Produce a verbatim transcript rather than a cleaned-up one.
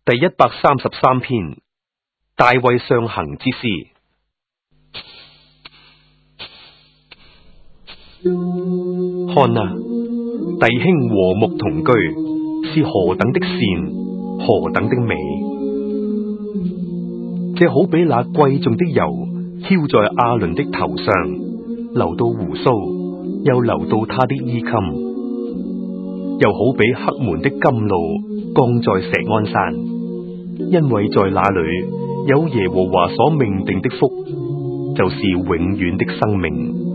第一百三十三篇，大衛上行之詩。看啊，弟兄和睦同居，是何等的善，何等的美！這好比那貴重的油澆在亞倫的頭上，流到鬍鬚，又流到他的衣襟。又好比黑門的甘露降在錫安山，因為在那裏有耶和華所命定的福，就是永遠的生命。